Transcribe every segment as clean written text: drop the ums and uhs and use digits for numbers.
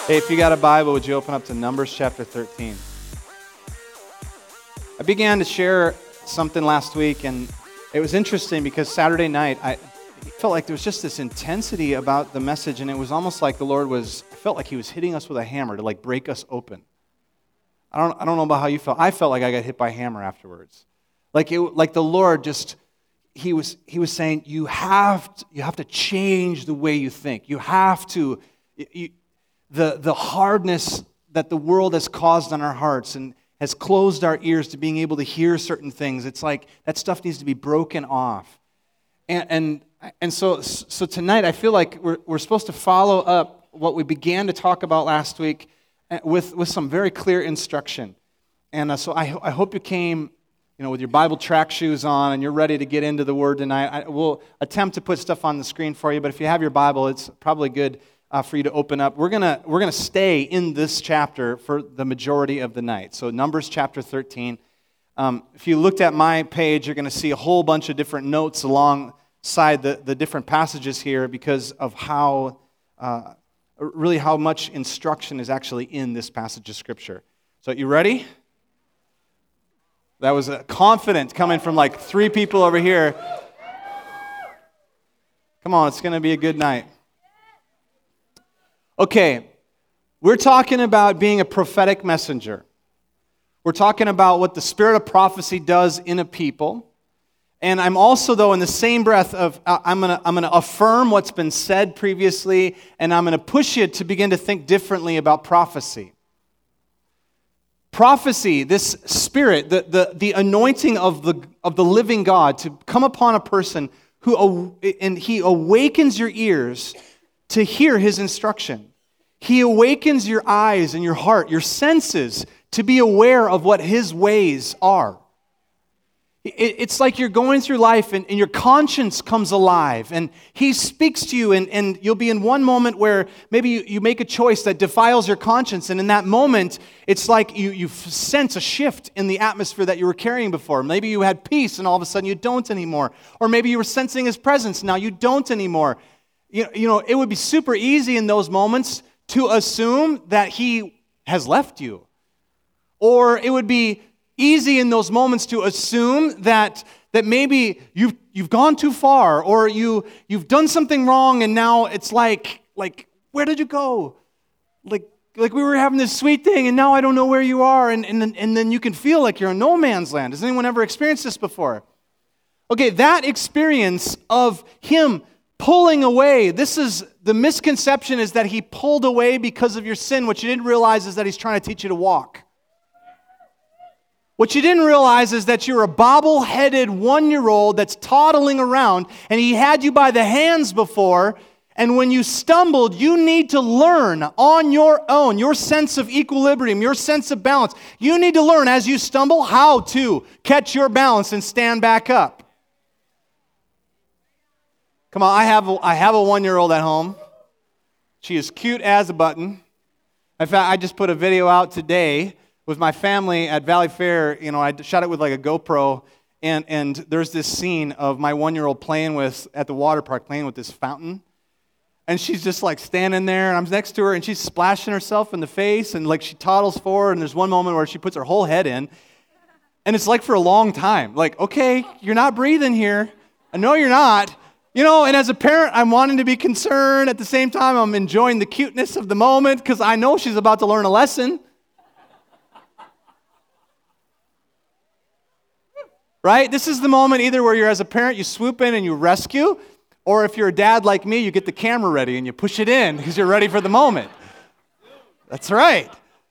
Hey, if you got a Bible, would you open up to Numbers chapter 13? I began to share something last week, and it was interesting because Saturday night, I felt like there was just this intensity about the message, and it was almost like the Lord I felt like He was hitting us with a hammer to like break us open. I don't know about how you felt. I felt like I got hit by a hammer afterwards. Like the Lord just, He was saying, you have to change the way you think. You have to, the hardness that the world has caused on our hearts and has closed our ears to being able to hear certain things. It's like that stuff needs to be broken off. And so tonight I feel like we're supposed to follow up what we began to talk about last week with some very clear instruction. And so I hope you came, with your Bible track shoes on and you're ready to get into the Word tonight. I will attempt to put stuff on the screen for you, but if you have your Bible, it's probably good for you to open up. We're gonna stay in this chapter for the majority of the night. So Numbers chapter 13. If you looked at my page, you're going to see a whole bunch of different notes alongside the different passages here because of how much instruction is actually in this passage of Scripture. So you ready? That was confident coming from like 3 people over here. Come on, it's going to be a good night. Okay, we're talking about being a prophetic messenger. We're talking about what the spirit of prophecy does in a people. And I'm also, though, in the same breath of I'm gonna affirm what's been said previously, and I'm going to push you to begin to think differently about prophecy. Prophecy, this spirit, the anointing of the living God to come upon a person and He awakens your ears to hear His instruction. He awakens your eyes and your heart, your senses, to be aware of what His ways are. It's like you're going through life and your conscience comes alive and He speaks to you and you'll be in one moment where maybe you make a choice that defiles your conscience, and in that moment it's like you sense a shift in the atmosphere that you were carrying before. Maybe you had peace and all of a sudden you don't anymore. Or maybe you were sensing His presence, now you don't anymore. It would be super easy in those moments to assume that He has left you. Or it would be easy in those moments to assume that maybe you've gone too far, or you've done something wrong, and now it's like where did you go? Like we were having this sweet thing, and now I don't know where you are, and then you can feel like you're in no man's land. Has anyone ever experienced this before? Okay, that experience of Him pulling away, the misconception is that He pulled away because of your sin. What you didn't realize is that He's trying to teach you to walk. What you didn't realize is that you're a bobble-headed 1-year-old that's toddling around, and He had you by the hands before, and when you stumbled, you need to learn on your own, your sense of equilibrium, your sense of balance. You need to learn as you stumble how to catch your balance and stand back up. Come on, I have a 1-year-old at home. She is cute as a button. In fact, I just put a video out today with my family at Valley Fair. I shot it with like a GoPro, and there's this scene of my 1-year-old at the water park playing with this fountain. And she's just like standing there, and I'm next to her, and she's splashing herself in the face, and like she toddles forward, and there's one moment where she puts her whole head in, and it's like for a long time. Like, okay, you're not breathing here. I know you're not. And as a parent, I'm wanting to be concerned. At the same time, I'm enjoying the cuteness of the moment because I know she's about to learn a lesson. Right? This is the moment either where you're, as a parent, you swoop in and you rescue, or if you're a dad like me, you get the camera ready and you push it in because you're ready for the moment. That's right.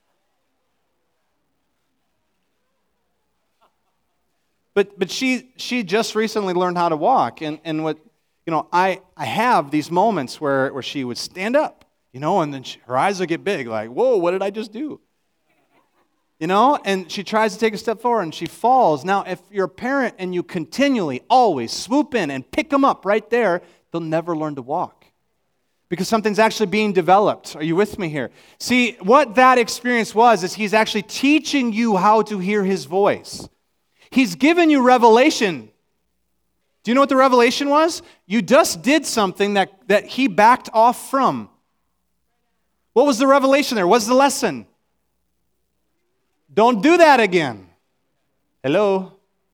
But she just recently learned how to walk, and what I have these moments where she would stand up, and then her eyes would get big, like, whoa, what did I just do? And she tries to take a step forward and she falls. Now, if you're a parent and you continually, always swoop in and pick them up right there, they'll never learn to walk because something's actually being developed. Are you with me here? See, what that experience is He's actually teaching you how to hear His voice. He's given you revelation. Do you know what the revelation was? You just did something that He backed off from. What was the revelation there? What's the lesson? Don't do that again. Hello?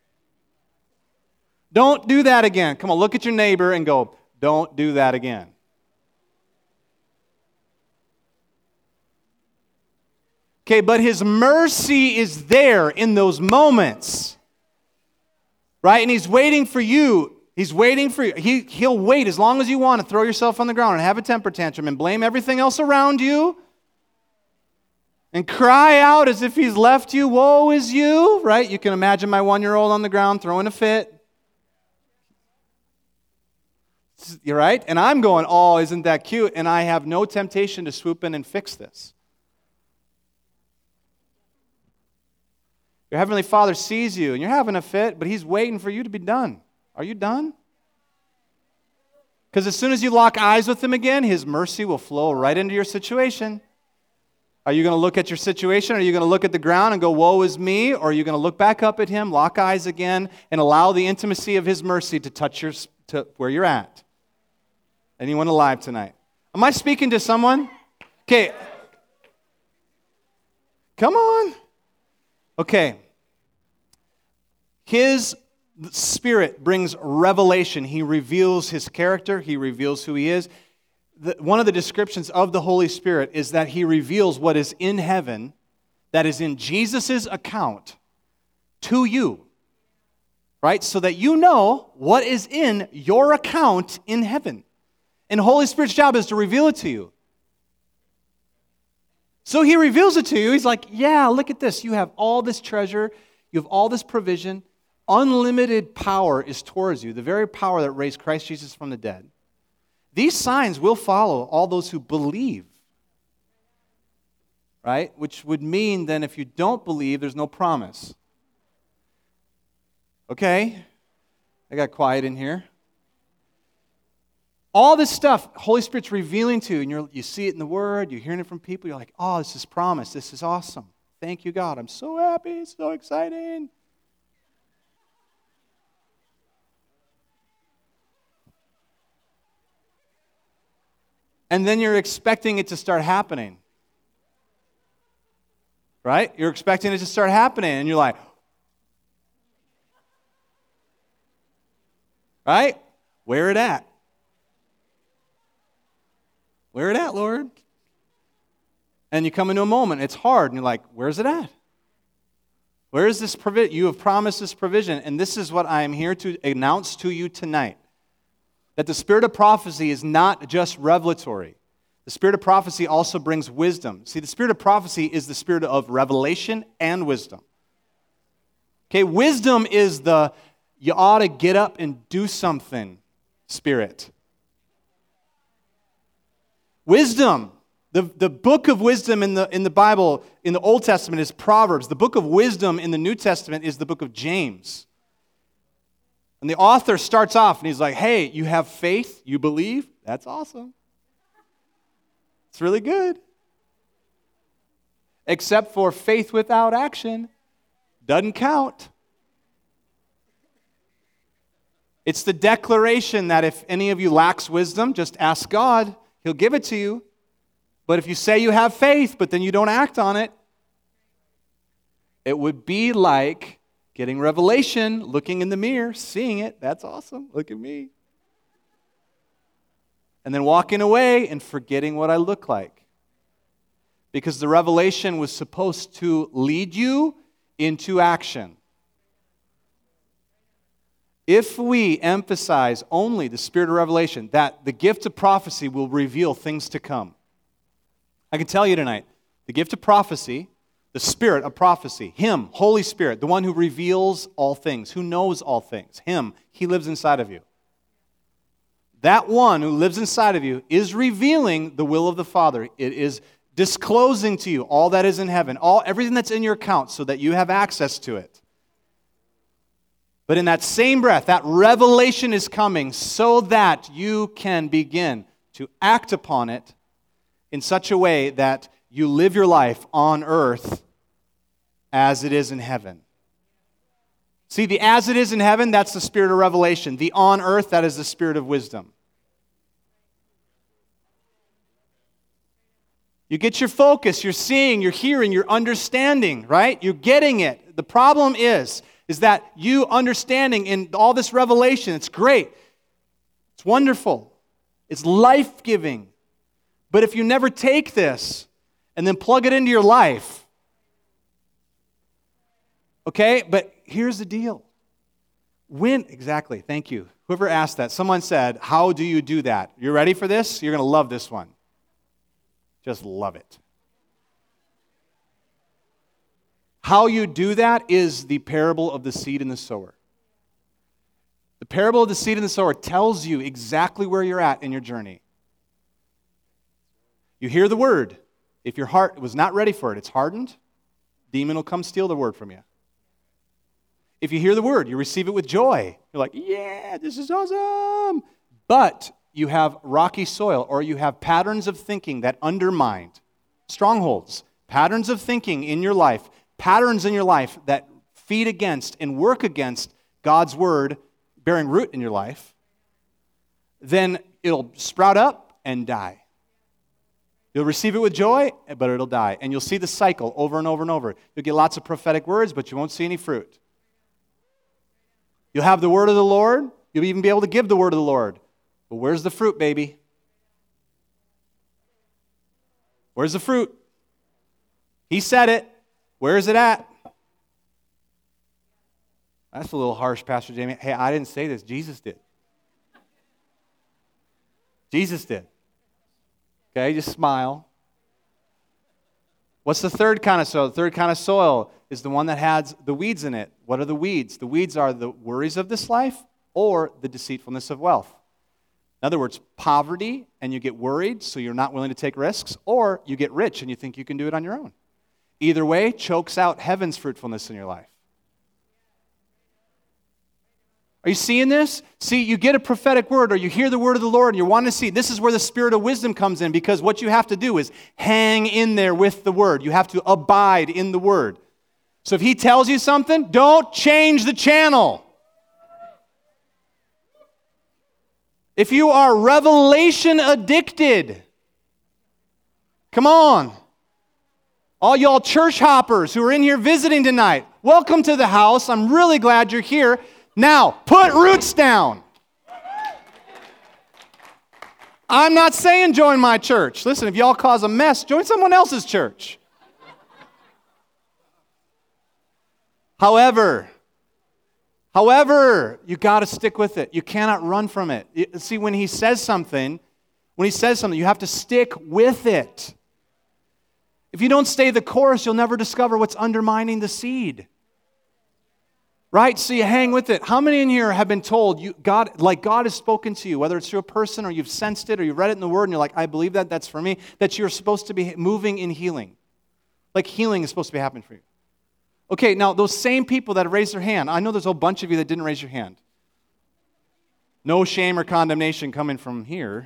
Don't do that again. Come on, look at your neighbor and go, don't do that again. Okay, but His mercy is there in those moments. Right? And He's waiting for you. He's waiting for you. He'll wait as long as you want to throw yourself on the ground and have a temper tantrum and blame everything else around you and cry out as if He's left you. Woe is you. Right? You can imagine my 1-year-old on the ground throwing a fit. You're right? And I'm going, oh, isn't that cute? And I have no temptation to swoop in and fix this. Your Heavenly Father sees you and you're having a fit, but He's waiting for you to be done. Are you done? Because as soon as you lock eyes with Him again, His mercy will flow right into your situation. Are you going to look at your situation? Are you going to look at the ground and go, woe is me? Or are you going to look back up at Him, lock eyes again, and allow the intimacy of His mercy to touch to where you're at? Anyone alive tonight? Am I speaking to someone? Okay. Come on. Okay. His Spirit brings revelation. He reveals His character. He reveals who He is. One of the descriptions of the Holy Spirit is that He reveals what is in heaven, that is in Jesus' account, to you. Right? So that you know what is in your account in heaven. And the Holy Spirit's job is to reveal it to you. So He reveals it to you. He's like, yeah, look at this. You have all this treasure. You have all this provision. Unlimited power is towards you, the very power that raised Christ Jesus from the dead. These signs will follow all those who believe. Right? Which would mean then if you don't believe, there's no promise. Okay? I got quiet in here. All this stuff, Holy Spirit's revealing to you, and you see it in the Word, you're hearing it from people, you're like, oh, this is promise, this is awesome. Thank you, God. I'm so happy, it's so exciting. And then you're expecting it to start happening. Right? You're expecting it to start happening, and you're like, right? Where it at? Where it at, Lord? And you come into a moment, it's hard, and you're like, where's it at? Where is this provision? You have promised this provision, and this is what I am here to announce to you tonight. That the spirit of prophecy is not just revelatory. The spirit of prophecy also brings wisdom. See, the spirit of prophecy is the spirit of revelation and wisdom. Okay, wisdom is the you ought to get up and do something spirit. Wisdom. The book of wisdom in the Bible, in the Old Testament, is Proverbs. The book of wisdom in the New Testament is the book of James. And the author starts off and he's like, hey, you have faith, you believe? That's awesome. It's really good. Except for faith without action doesn't count. It's the declaration that if any of you lacks wisdom, just ask God. He'll give it to you. But if you say you have faith, but then you don't act on it, it would be like getting revelation, looking in the mirror, seeing it. That's awesome. Look at me. And then walking away and forgetting what I look like. Because the revelation was supposed to lead you into action. If we emphasize only the spirit of revelation, that the gift of prophecy will reveal things to come. I can tell you tonight, the gift of prophecy, the spirit of prophecy, Him, Holy Spirit, the one who reveals all things, who knows all things, Him, He lives inside of you. That one who lives inside of you is revealing the will of the Father. It is disclosing to you all that is in heaven, everything that's in your account so that you have access to it. But in that same breath, that revelation is coming so that you can begin to act upon it in such a way that you live your life on earth as it is in heaven. See, the as it is in heaven, that's the spirit of revelation. The on earth, that is the spirit of wisdom. You get your focus, you're seeing, you're hearing, you're understanding, right? You're getting it. The problem is that you understanding in all this revelation, it's great. It's wonderful. It's life-giving. But if you never take this and then plug it into your life, okay? But here's the deal. Exactly, thank you. Whoever asked that, someone said, how do you do that? You ready for this? You're going to love this one. Just love it. How you do that is the parable of the seed and the sower. The parable of the seed and the sower tells you exactly where you're at in your journey. You hear the word. If your heart was not ready for it, it's hardened, demon will come steal the word from you. If you hear the word, you receive it with joy. You're like, yeah, this is awesome. But you have rocky soil, or you have patterns of thinking that undermine, strongholds, patterns of thinking in your life, patterns in your life that feed against and work against God's word bearing root in your life, then it'll sprout up and die. You'll receive it with joy, but it'll die. And you'll see the cycle over and over and over. You'll get lots of prophetic words, but you won't see any fruit. You'll have the word of the Lord. You'll even be able to give the word of the Lord. But where's the fruit, baby? Where's the fruit? He said it. Where is it at? That's a little harsh, Pastor Jamie. Hey, I didn't say this. Jesus did. Jesus did. Okay, just smile. What's the third kind of soil? The third kind of soil is the one that has the weeds in it. What are the weeds? The weeds are the worries of this life or the deceitfulness of wealth. In other words, poverty and you get worried so you're not willing to take risks, or you get rich and you think you can do it on your own. Either way chokes out heaven's fruitfulness in your life. Are you seeing this? See, you get a prophetic word or you hear the word of the Lord and you're wanting to see. This is where the spirit of wisdom comes in, because what you have to do is hang in there with the word. You have to abide in the word. So if he tells you something, don't change the channel. If you are revelation addicted, come on. All y'all church hoppers who are in here visiting tonight, welcome to the house. I'm really glad you're here. Now, put roots down. I'm not saying join my church. Listen, if y'all cause a mess, join someone else's church. However, you got to stick with it. You cannot run from it. See, when he says something, you have to stick with it. If you don't stay the course, you'll never discover what's undermining the seed. Right? So you hang with it. How many in here have been told God has spoken to you, whether it's through a person or you've sensed it or you read it in the Word and you're like, I believe that's for me, that you're supposed to be moving in healing. Like healing is supposed to be happening for you. Okay, now those same people that have raised their hand, I know there's a whole bunch of you that didn't raise your hand. No shame or condemnation coming from here.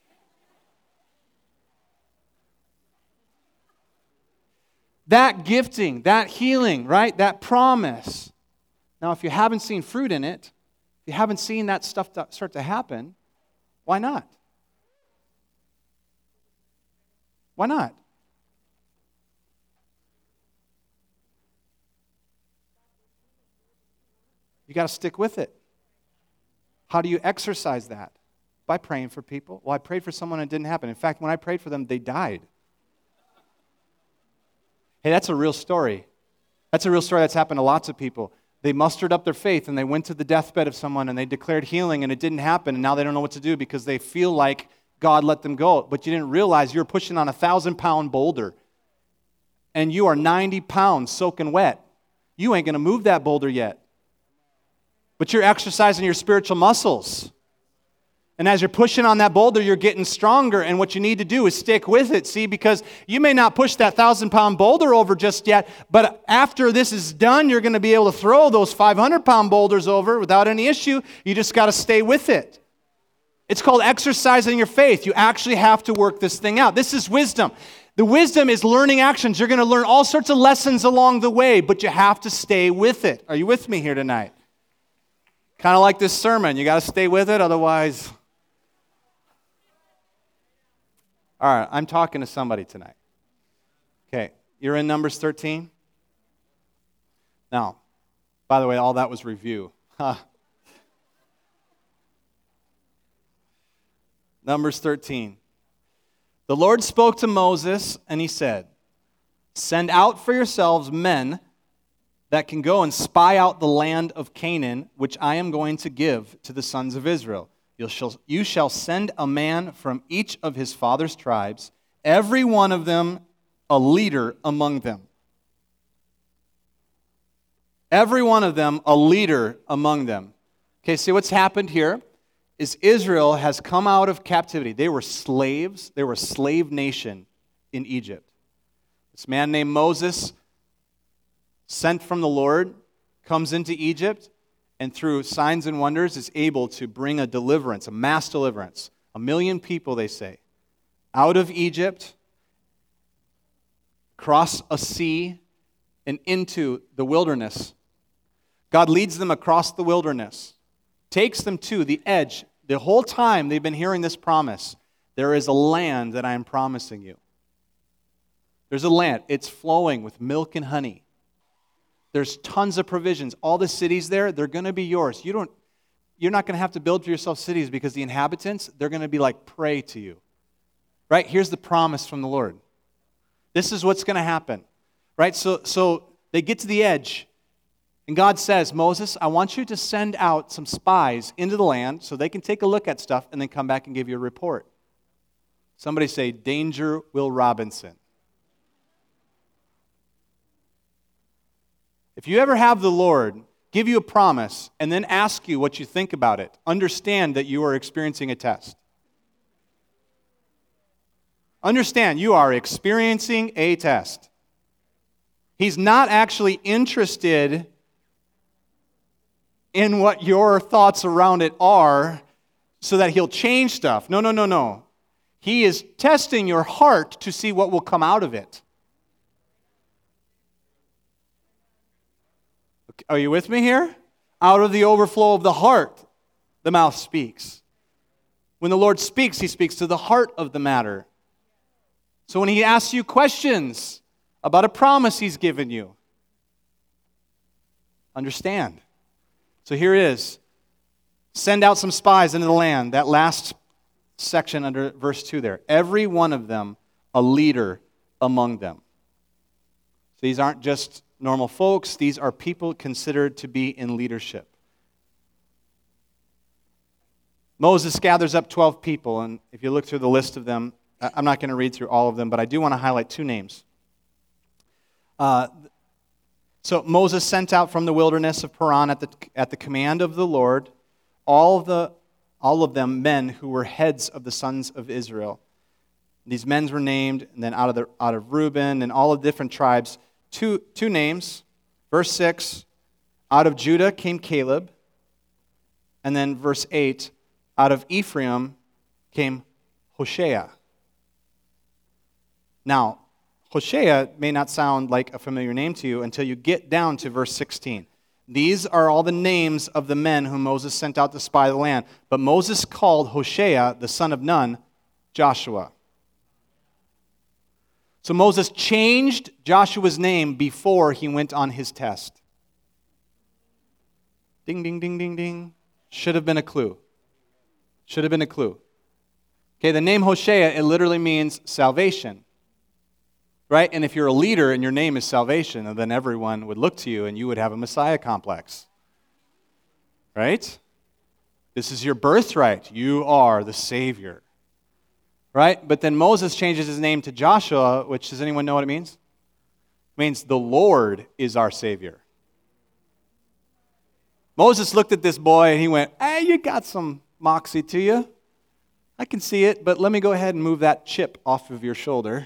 That gifting, that healing, right? That promise. Now, if you haven't seen fruit in it, if you haven't seen that stuff start to happen, why not? Why not? You got to stick with it. How do you exercise that? By praying for people. Well, I prayed for someone and it didn't happen. In fact, when I prayed for them, they died. Hey, that's a real story. That's a real story that's happened to lots of people. They mustered up their faith and they went to the deathbed of someone and they declared healing and it didn't happen, and now they don't know what to do because they feel like God let them go. But you didn't realize you're pushing on a 1,000-pound boulder and you are 90 pounds soaking wet. You ain't going to move that boulder yet. But you're exercising your spiritual muscles. And as you're pushing on that boulder, you're getting stronger. And what you need to do is stick with it, see? Because you may not push that 1,000-pound boulder over just yet, but after this is done, you're going to be able to throw those 500-pound boulders over without any issue. You just got to stay with it. It's called exercising your faith. You actually have to work this thing out. This is wisdom. The wisdom is learning actions. You're going to learn all sorts of lessons along the way, but you have to stay with it. Are you with me here tonight? Kind of like this sermon. You got to stay with it, otherwise... All right, I'm talking to somebody tonight. Okay, you're in Numbers 13? Now, by the way, all that was review. Numbers 13. The Lord spoke to Moses, and he said, "Send out for yourselves men that can go and spy out the land of Canaan, which I am going to give to the sons of Israel. You shall send a man from each of his father's tribes, every one of them a leader among them." Every one of them a leader among them. Okay, see what's happened here is Israel has come out of captivity. They were slaves. They were a slave nation in Egypt. This man named Moses, sent from the Lord, comes into Egypt, and through signs and wonders is able to bring a deliverance, a mass deliverance. 1 million people, they say, out of Egypt, across a sea, and into the wilderness. God leads them across the wilderness, takes them to the edge. The whole time they've been hearing this promise, there is a land that I am promising you. There's a land. It's flowing with milk and honey. There's tons of provisions. All the cities there, they're going to be yours. You're not going to have to build for yourself cities because the inhabitants, they're going to be like prey to you. Right? Here's the promise from the Lord. This is what's going to happen. Right? So they get to the edge. And God says, Moses, I want you to send out some spies into the land so they can take a look at stuff and then come back and give you a report. Somebody say, danger, Will Robinson. If you ever have the Lord give you a promise and then ask you what you think about it, understand that you are experiencing a test. Understand you are experiencing a test. He's not actually interested in what your thoughts around it are so that he'll change stuff. No. He is testing your heart to see what will come out of it. Are you with me here? Out of the overflow of the heart, the mouth speaks. When the Lord speaks, he speaks to the heart of the matter. So when he asks you questions about a promise he's given you, understand. So here it is. Send out some spies into the land. That last section under verse 2 there. Every one of them a leader among them. So these aren't just normal folks. These are people considered to be in leadership. Moses gathers up 12 people, and if you look through the list of them, I'm not going to read through all of them, but I do want to highlight 2 names. So Moses sent out from the wilderness of Paran at the command of the Lord all of them men who were heads of the sons of Israel. These men were named, and then out of Reuben and all of the different tribes, two names. Verse 6, out of Judah came Caleb, and then verse 8, out of Ephraim came Hoshea. Now, Hoshea may not sound like a familiar name to you until you get down to verse 16. These are all the names of the men whom Moses sent out to spy the land. But Moses called Hoshea, the son of Nun, Joshua. So Moses changed Joshua's name before he went on his test. Ding, ding, ding, ding, ding. Should have been a clue. Should have been a clue. Okay, the name Hoshea, it literally means salvation. Right? And if you're a leader and your name is salvation, then everyone would look to you and you would have a Messiah complex. Right? This is your birthright. You are the Savior. Right? But then Moses changes his name to Joshua, which, does anyone know what it means? It means the Lord is our Savior. Moses looked at this boy and he went, hey, you got some moxie to you. I can see it, but let me go ahead and move that chip off of your shoulder.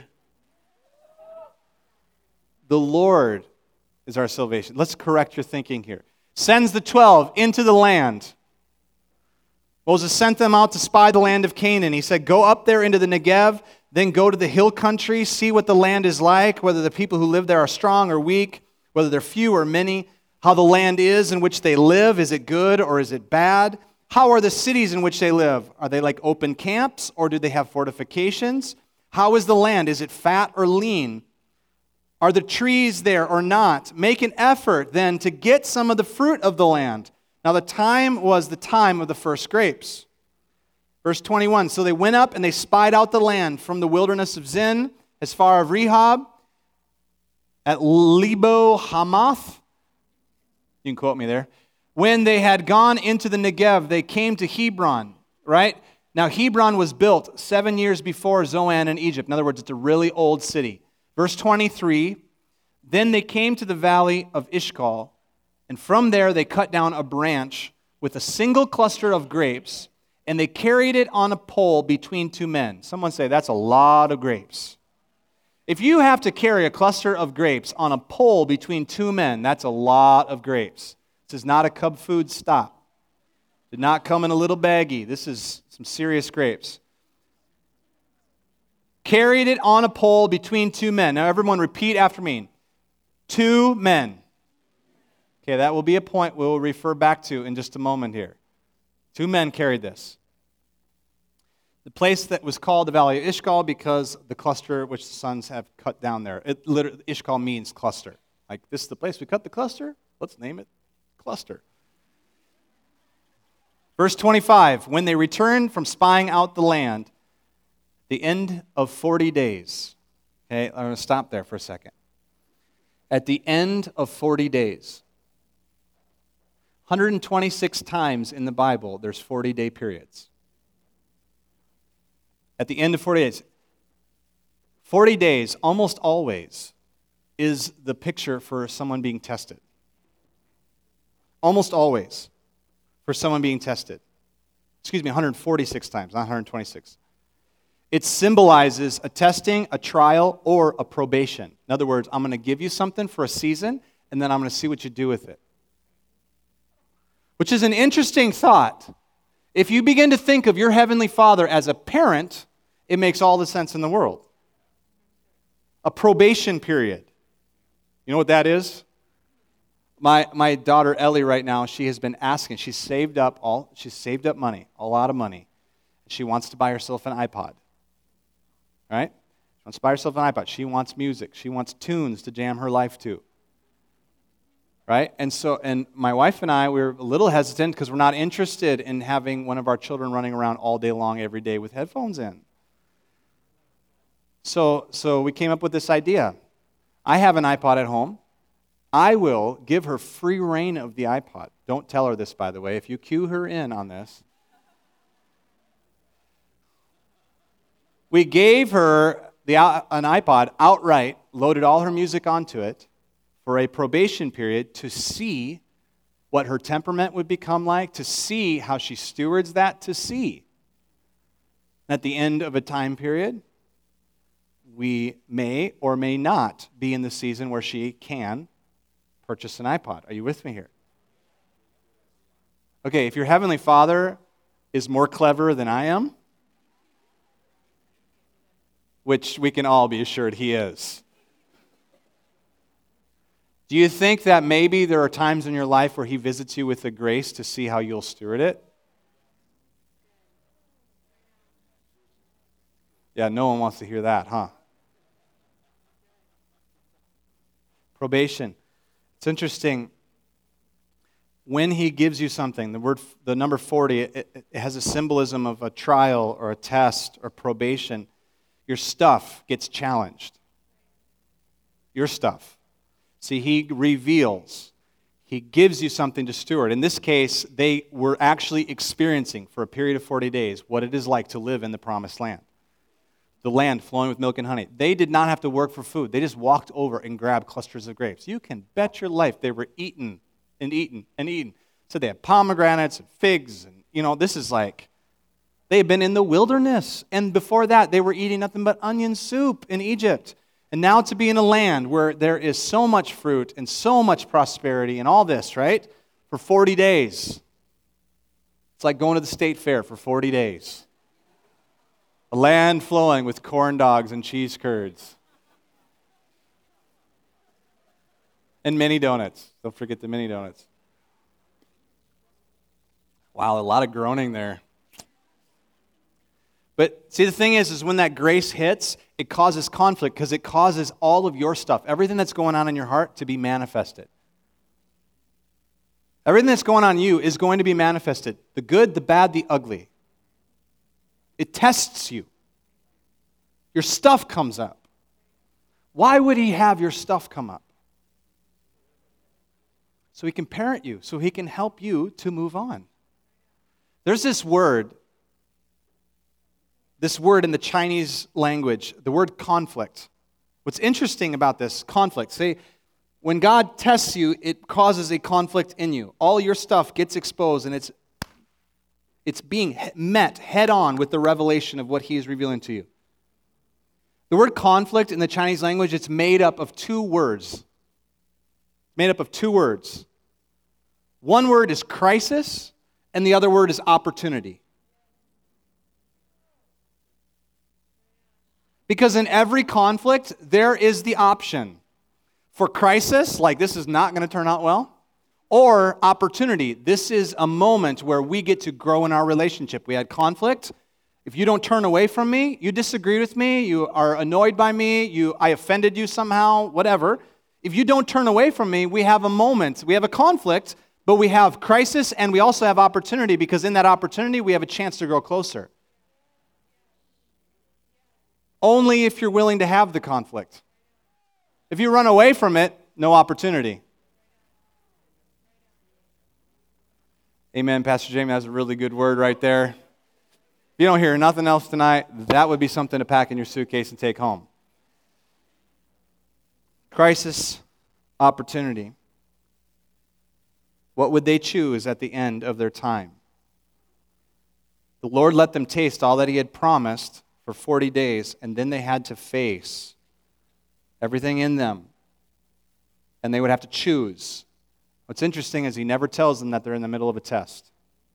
The Lord is our salvation. Let's correct your thinking here. Sends the 12 into the land. Moses sent them out to spy the land of Canaan. He said, go up there into the Negev, then go to the hill country, see what the land is like, whether the people who live there are strong or weak, whether they're few or many, how the land is in which they live. Is it good or is it bad? How are the cities in which they live? Are they like open camps or do they have fortifications? How is the land? Is it fat or lean? Are the trees there or not? Make an effort then to get some of the fruit of the land. Now the time was the time of the first grapes. Verse 21, so they went up and they spied out the land from the wilderness of Zin as far as Rehob at Lebo Hamath. You can quote me there. When they had gone into the Negev, they came to Hebron, right? Now Hebron was built 7 years before Zoan in Egypt. In other words, it's a really old city. Verse 23, then they came to the valley of Eshcol, and from there they cut down a branch with a single cluster of grapes, and they carried it on a pole between two men. Someone say, that's a lot of grapes. If you have to carry a cluster of grapes on a pole between two men, that's a lot of grapes. This is not a Cub Food stop. Did not come in a little baggie. This is some serious grapes. Carried it on a pole between two men. Now everyone repeat after me. 2 men. Okay, that will be a point we'll refer back to in just a moment here. 2 men carried this. The place that was called the Valley of Eshcol because the cluster which the sons have cut down there. It literally, Eshcol means cluster. Like, this is the place we cut the cluster? Let's name it cluster. Verse 25, when they returned from spying out the land, the end of 40 days. Okay, I'm going to stop there for a second. At the end of 40 days, 126 times in the Bible, there's 40-day periods. At the end of 40 days. 40 days, almost always, is the picture for someone being tested. Almost always for someone being tested. 146 times, not 126. It symbolizes a testing, a trial, or a probation. In other words, I'm going to give you something for a season, and then I'm going to see what you do with it. Which is an interesting thought. If you begin to think of your Heavenly Father as a parent, it makes all the sense in the world. A probation period. You know what that is? My daughter Ellie right now, she has been asking, she's saved up money, a lot of money. She wants to buy herself an iPod. Right? She wants to buy herself an iPod. She wants music. She wants tunes to jam her life to. Right? And my wife and I, we were a little hesitant because we're not interested in having one of our children running around all day long every day with headphones in. So we came up with this idea. I have an iPod at home. I will give her free reign of the iPod. Don't tell her this, by the way. If you cue her in on this. We gave her an iPod outright, loaded all her music onto it for a probation period to see what her temperament would become like, to see how she stewards that, to see. At the end of a time period, we may or may not be in the season where she can purchase an iPod. Are you with me here? Okay, if your Heavenly Father is more clever than I am, which we can all be assured He is, do you think that maybe there are times in your life where He visits you with a grace to see how you'll steward it? Yeah, no one wants to hear that, huh? Probation. It's interesting. When He gives you something, the number 40, it has a symbolism of a trial or a test or probation. Your stuff gets challenged. Your stuff. See, He reveals. He gives you something to steward. In this case, they were actually experiencing for a period of 40 days what it is like to live in the promised land. The land flowing with milk and honey. They did not have to work for food. They just walked over and grabbed clusters of grapes. You can bet your life they were eating and eating and eating. So they had pomegranates and figs. And, this is like, they had been in the wilderness. And before that, they were eating nothing but onion soup in Egypt. And now to be in a land where there is so much fruit and so much prosperity and all this, right? For 40 days. It's like going to the state fair for 40 days. A land flowing with corn dogs and cheese curds. And mini donuts. Don't forget the mini donuts. Wow, a lot of groaning there. But see, the thing is when that grace hits, it causes conflict because it causes all of your stuff, everything that's going on in your heart, to be manifested. Everything that's going on in you is going to be manifested. The good, the bad, the ugly. It tests you. Your stuff comes up. Why would he have your stuff come up? So he can parent you, so he can help you to move on. There's this word in the Chinese language, the word conflict. What's interesting about this conflict, say, when God tests you, it causes a conflict in you. All your stuff gets exposed, and it's being met head on with the revelation of what he is revealing to you. The word conflict in the Chinese language, it's made up of two words. One word is crisis, and the other word is opportunity. Because in every conflict, there is the option for crisis, like this is not going to turn out well, or opportunity. This is a moment where we get to grow in our relationship. We had conflict. If you don't turn away from me, you disagree with me, you are annoyed by me, I offended you somehow, whatever. If you don't turn away from me, we have a moment. We have a conflict, but we have crisis and we also have opportunity, because in that opportunity, we have a chance to grow closer. Only if you're willing to have the conflict. If you run away from it, no opportunity. Amen. Pastor Jamie, that's a really good word right there. If you don't hear nothing else tonight, that would be something to pack in your suitcase and take home. Crisis, opportunity. What would they choose at the end of their time? The Lord let them taste all that he had promised for 40 days, and then they had to face everything in them, and they would have to choose. What's interesting is he never tells them that they're in the middle of a test.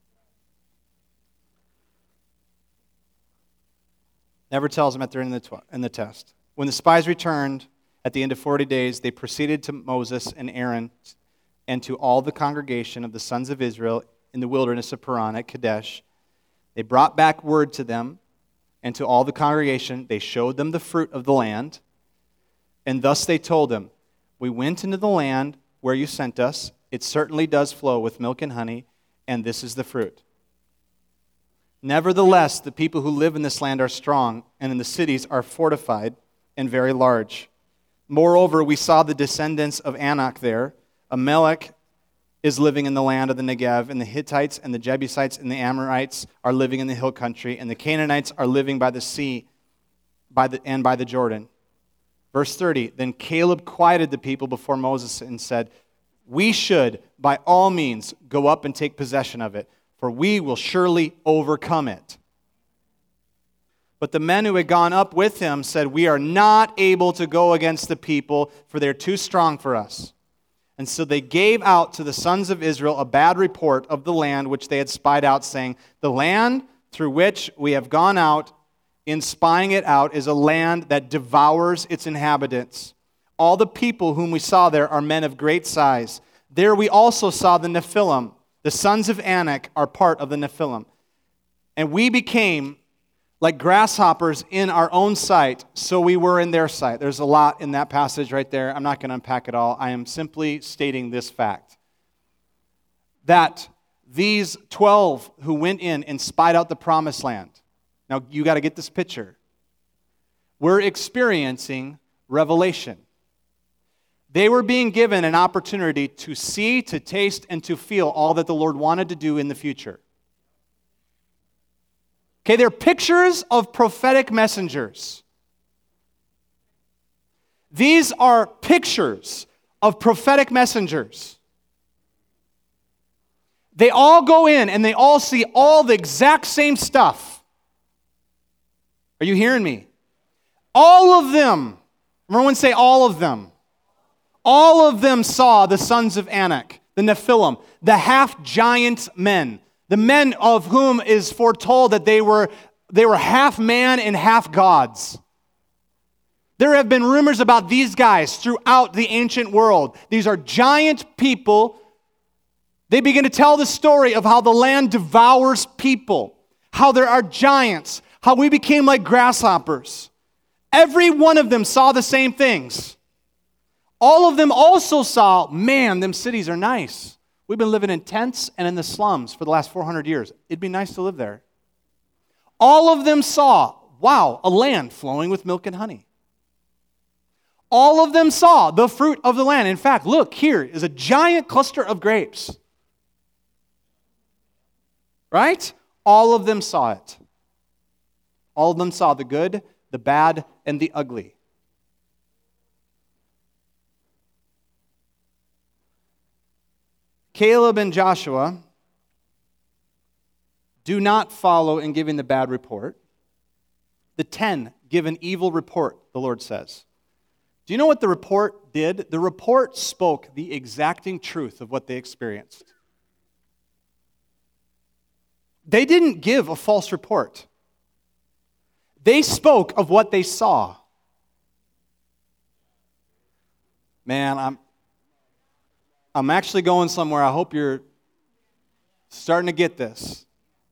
Never tells them that they're in the test. When the spies returned at the end of 40 days, they proceeded to Moses and Aaron and to all the congregation of the sons of Israel in the wilderness of Paran at Kadesh. They brought back word to them, and to all the congregation they showed them the fruit of the land. And thus they told them, "We went into the land where you sent us. It certainly does flow with milk and honey, and this is the fruit. Nevertheless, the people who live in this land are strong, and in the cities are fortified and very large. Moreover, we saw the descendants of Anak there. Amalek is living in the land of the Negev, and the Hittites and the Jebusites and the Amorites are living in the hill country, and the Canaanites are living by the sea and by the Jordan." Verse 30, then Caleb quieted the people before Moses and said, "We should, by all means, go up and take possession of it, for we will surely overcome it." But the men who had gone up with him said, "We are not able to go against the people, for they're too strong for us." And so they gave out to the sons of Israel a bad report of the land which they had spied out, saying, "The land through which we have gone out in spying it out is a land that devours its inhabitants. All the people whom we saw there are men of great size. There we also saw the Nephilim. The sons of Anak are part of the Nephilim. And we became like grasshoppers in our own sight, so we were in their sight." There's a lot in that passage right there. I'm not going to unpack it all. I am simply stating this fact, that these 12 who went in and spied out the promised land, now you got to get this picture, were experiencing revelation. They were being given an opportunity to see, to taste, and to feel all that the Lord wanted to do in the future. Okay, they're pictures of prophetic messengers. These are pictures of prophetic messengers. They all go in and they all see all the exact same stuff. Are you hearing me? All of them. Everyone say all of them. All of them saw the sons of Anak, the Nephilim, the half-giant men. The men of whom is foretold that they were half man and half gods. There have been rumors about these guys throughout the ancient world. These are giant people. They begin to tell the story of how the land devours people, how there are giants, how we became like grasshoppers. Every one of them saw the same things. All of them also saw, man, them cities are nice. We've been living in tents and in the slums for the last 400 years. It'd be nice to live there. All of them saw, wow, a land flowing with milk and honey. All of them saw the fruit of the land. In fact, look, here is a giant cluster of grapes. Right? All of them saw it. All of them saw the good, the bad, and the ugly. Caleb and Joshua do not follow in giving the bad report. The 10 give an evil report, the Lord says. Do you know what the report did? The report spoke the exacting truth of what they experienced. They didn't give a false report. They spoke of what they saw. Man, I'm actually going somewhere. I hope you're starting to get this.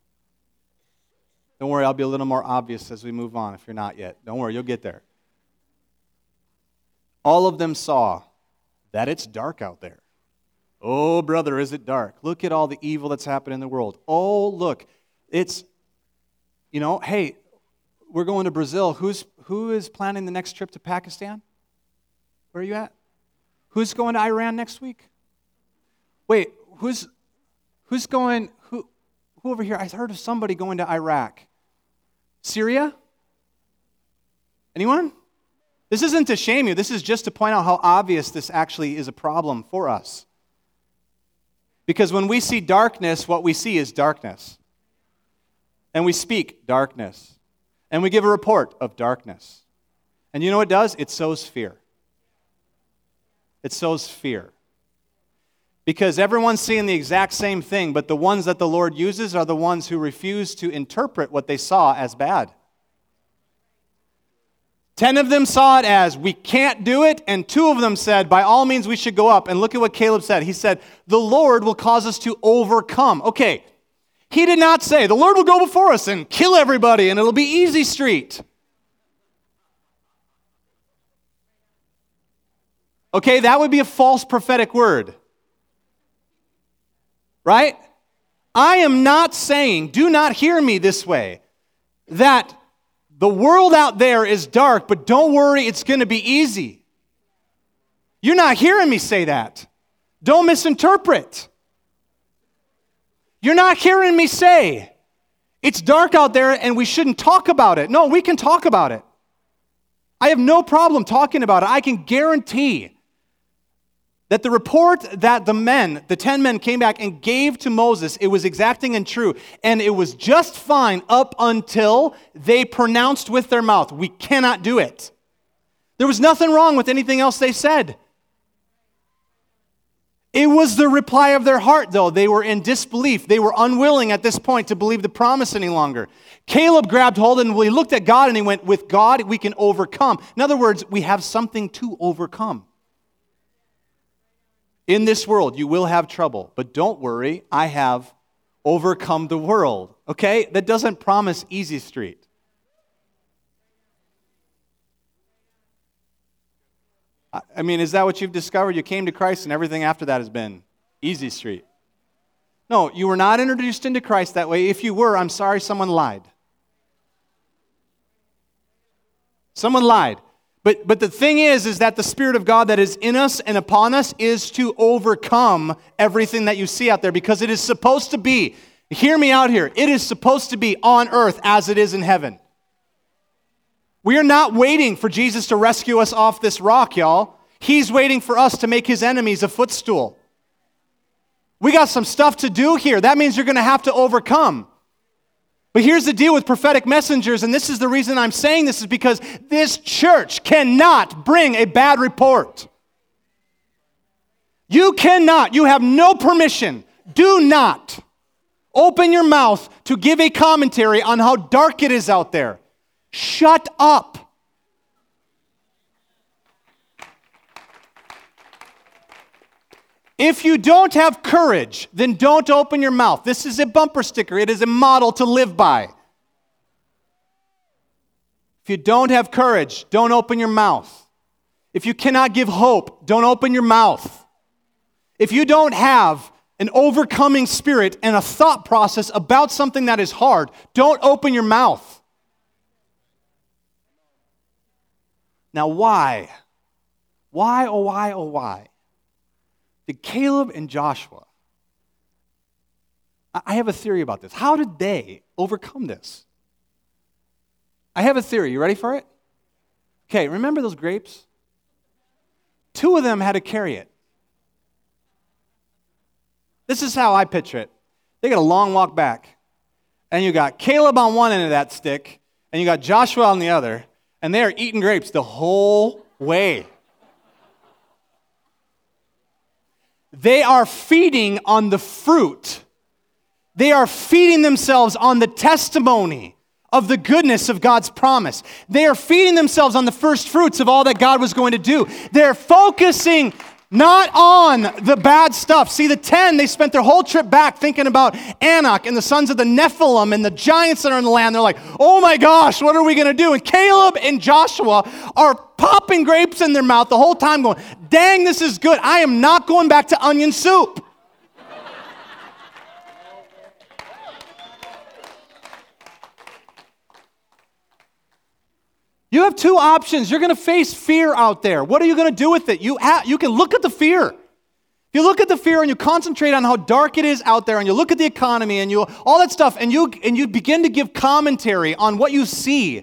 Don't worry, I'll be a little more obvious as we move on if you're not yet. Don't worry, you'll get there. All of them saw that it's dark out there. Oh, brother, is it dark? Look at all the evil that's happening in the world. Oh, look, it's, hey, we're going to Brazil. Who is planning the next trip to Pakistan? Where are you at? Who's going to Iran next week? Wait, who's going, who over here? I heard of somebody going to Iraq. Syria? Anyone? This isn't to shame you. This is just to point out how obvious this actually is a problem for us. Because when we see darkness, what we see is darkness. And we speak darkness. And we give a report of darkness. And you know what it does? It sows fear. It sows fear. Because everyone's seeing the exact same thing, but the ones that the Lord uses are the ones who refuse to interpret what they saw as bad. 10 of them saw it as, we can't do it, and 2 of them said, by all means we should go up. And look at what Caleb said. He said, the Lord will cause us to overcome. Okay, he did not say, the Lord will go before us and kill everybody, and it'll be easy street. Okay, that would be a false prophetic word. Right? I am not saying, do not hear me this way, that the world out there is dark, but don't worry, it's going to be easy. You're not hearing me say that. Don't misinterpret. You're not hearing me say, it's dark out there and we shouldn't talk about it. No, we can talk about it. I have no problem talking about it. I can guarantee that the report that the 10 men came back and gave to Moses, it was exacting and true. And it was just fine up until they pronounced with their mouth, we cannot do it. There was nothing wrong with anything else they said. It was the reply of their heart, though. They were in disbelief. They were unwilling at this point to believe the promise any longer. Caleb grabbed hold and he looked at God and he went, with God we can overcome. In other words, we have something to overcome. In this world, you will have trouble, but don't worry, I have overcome the world. Okay? That doesn't promise easy street. I mean, is that what you've discovered? You came to Christ and everything after that has been easy street. No, you were not introduced into Christ that way. If you were, I'm sorry, someone lied. Someone lied. But the thing is that the Spirit of God that is in us and upon us is to overcome everything that you see out there, because it is supposed to be, hear me out here, it is supposed to be on earth as it is in heaven. We are not waiting for Jesus to rescue us off this rock, y'all. He's waiting for us to make his enemies a footstool. We got some stuff to do here. That means you're going to have to overcome. But here's the deal with prophetic messengers, and this is the reason I'm saying this, is because this church cannot bring a bad report. You cannot. You have no permission. Do not open your mouth to give a commentary on how dark it is out there. Shut up. If you don't have courage, then don't open your mouth. This is a bumper sticker. It is a model to live by. If you don't have courage, don't open your mouth. If you cannot give hope, don't open your mouth. If you don't have an overcoming spirit and a thought process about something that is hard, don't open your mouth. Now, why? Why, oh why, oh why? Did Caleb and Joshua, I have a theory about this. How did they overcome this? I have a theory. You ready for it? Okay, remember those grapes? 2 of them had to carry it. This is how I picture it. They got a long walk back. And you got Caleb on one end of that stick, and you got Joshua on the other, and they are eating grapes the whole way. They are feeding on the fruit. They are feeding themselves on the testimony of the goodness of God's promise. They are feeding themselves on the first fruits of all that God was going to do. They're focusing not on the bad stuff. See, the 10, they spent their whole trip back thinking about Anak and the sons of the Nephilim and the giants that are in the land. They're like, oh my gosh, what are we going to do? And Caleb and Joshua are popping grapes in their mouth the whole time going, dang, this is good. I am not going back to onion soup. You have 2 options. You're going to face fear out there. What are you going to do with it? You can look at the fear. If you look at the fear and you concentrate on how dark it is out there, and you look at the economy and all that stuff, and you begin to give commentary on what you see,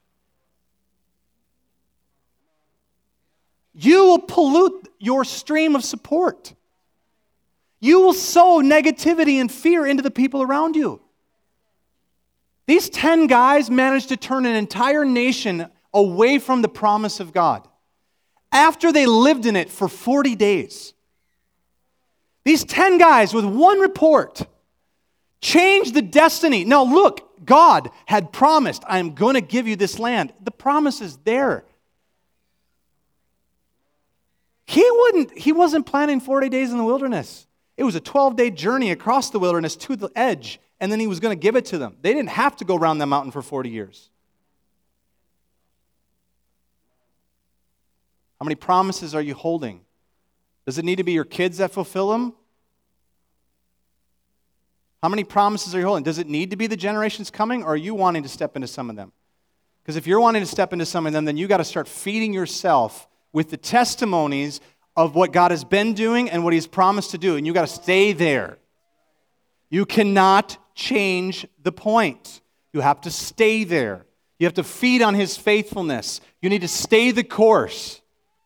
you will pollute your stream of support. You will sow negativity and fear into the people around you. These 10 guys managed to turn an entire nation away from the promise of God after they lived in it for 40 days. These 10 guys with one report changed the destiny. Now look, God had promised, I am going to give you this land. The promise is there. He wasn't planning 40 days in the wilderness. It was a 12-day journey across the wilderness to the edge. And then he was going to give it to them. They didn't have to go around that mountain for 40 years. How many promises are you holding? Does it need to be your kids that fulfill them? How many promises are you holding? Does it need to be the generations coming, or are you wanting to step into some of them? Because if you're wanting to step into some of them, then you got to start feeding yourself with the testimonies of what God has been doing and what He's promised to do, and you got to stay there. You cannot change the point. You have to stay there. You have to feed on His faithfulness. You need to stay the course.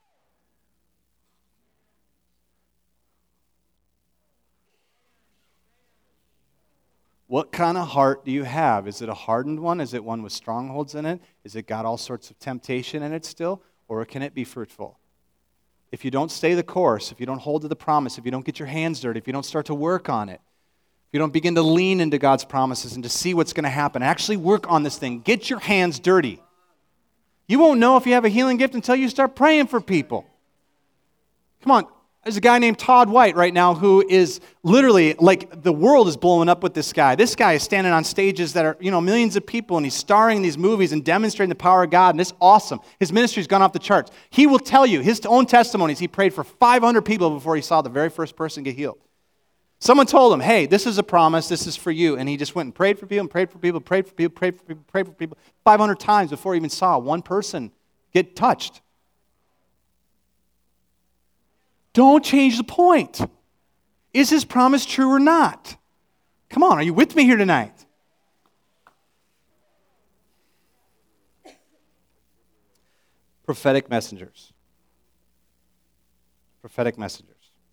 What kind of heart do you have? Is it a hardened one? Is it one with strongholds in it? Is it got all sorts of temptation in it still? Or can it be fruitful? If you don't stay the course, if you don't hold to the promise, if you don't get your hands dirty, if you don't start to work on it, if you don't begin to lean into God's promises and to see what's going to happen, actually work on this thing. Get your hands dirty. You won't know if you have a healing gift until you start praying for people. Come on. There's a guy named Todd White right now who is literally, like, the world is blowing up with this guy. This guy is standing on stages that are, millions of people, and he's starring in these movies and demonstrating the power of God, and it's awesome. His ministry's gone off the charts. He will tell you, his own testimonies, he prayed for 500 people before he saw the very first person get healed. Someone told him, hey, this is a promise, this is for you, and he just went and prayed for people, and prayed for people, prayed for people, prayed for people, prayed for people, 500 times before he even saw one person get touched. Don't change the point. Is His promise true or not? Come on, are you with me here tonight? Prophetic messengers. Prophetic messengers.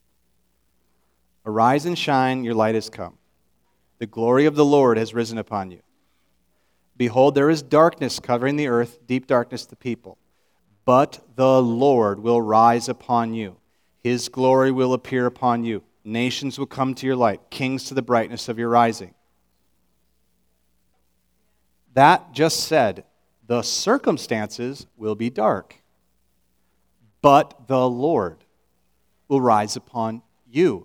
Arise and shine, your light has come. The glory of the Lord has risen upon you. Behold, there is darkness covering the earth, deep darkness the people. But the Lord will rise upon you. His glory will appear upon you. Nations will come to your light, kings to the brightness of your rising. That just said, the circumstances will be dark, but the Lord will rise upon you.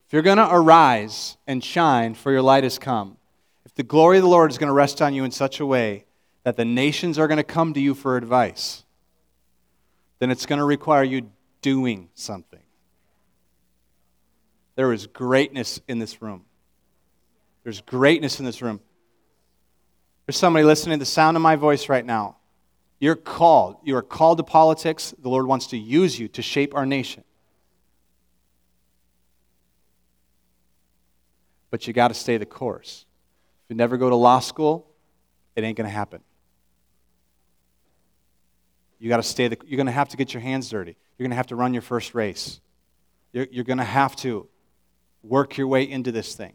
If you're going to arise and shine, for your light has come, if the glory of the Lord is going to rest on you in such a way that the nations are going to come to you for advice, then it's going to require you doing something. There is greatness in this room. There's greatness in this room. There's somebody listening to the sound of my voice right now. You're called. You are called to politics. The Lord wants to use you to shape our nation. But you got to stay the course. If you never go to law school, it ain't going to happen. You got to stay. You're going to have to get your hands dirty. You're going to have to run your first race. You're going to have to work your way into this thing.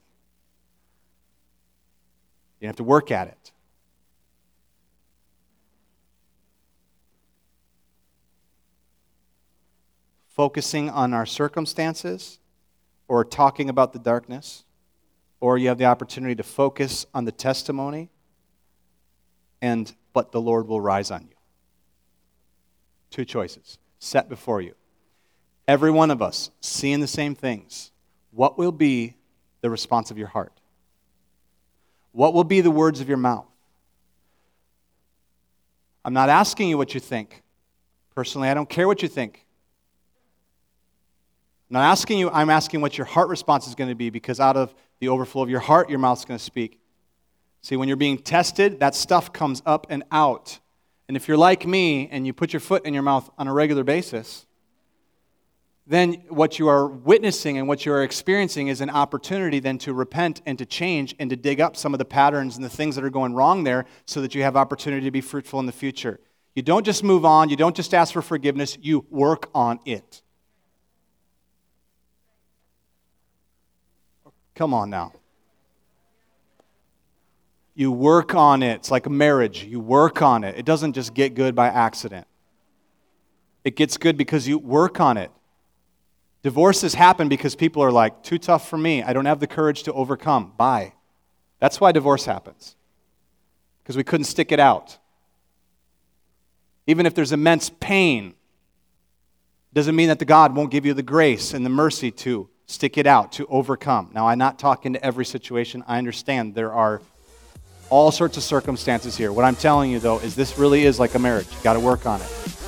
You have to work at it. Focusing on our circumstances or talking about the darkness, or you have the opportunity to focus on the testimony, but the Lord will rise on you. Two choices set before you. Every one of us seeing the same things. What will be the response of your heart? What will be the words of your mouth? I'm not asking you what you think. Personally, I don't care what you think. I'm not asking you, I'm asking what your heart response is going to be, because out of the overflow of your heart, your mouth's going to speak. See, when you're being tested, that stuff comes up and out. And if you're like me and you put your foot in your mouth on a regular basis, then what you are witnessing and what you are experiencing is an opportunity then to repent and to change and to dig up some of the patterns and the things that are going wrong there so that you have opportunity to be fruitful in the future. You don't just move on. You don't just ask for forgiveness. You work on it. Come on now. You work on it. It's like a marriage. You work on it. It doesn't just get good by accident. It gets good because you work on it. Divorces happen because people are like, too tough for me. I don't have the courage to overcome. Bye. That's why divorce happens. Because we couldn't stick it out. Even if there's immense pain, doesn't mean that the God won't give you the grace and the mercy to stick it out, to overcome. Now, I'm not talking to every situation. I understand there are all sorts of circumstances here. What I'm telling you, though, is this really is like a marriage. You got to work on it.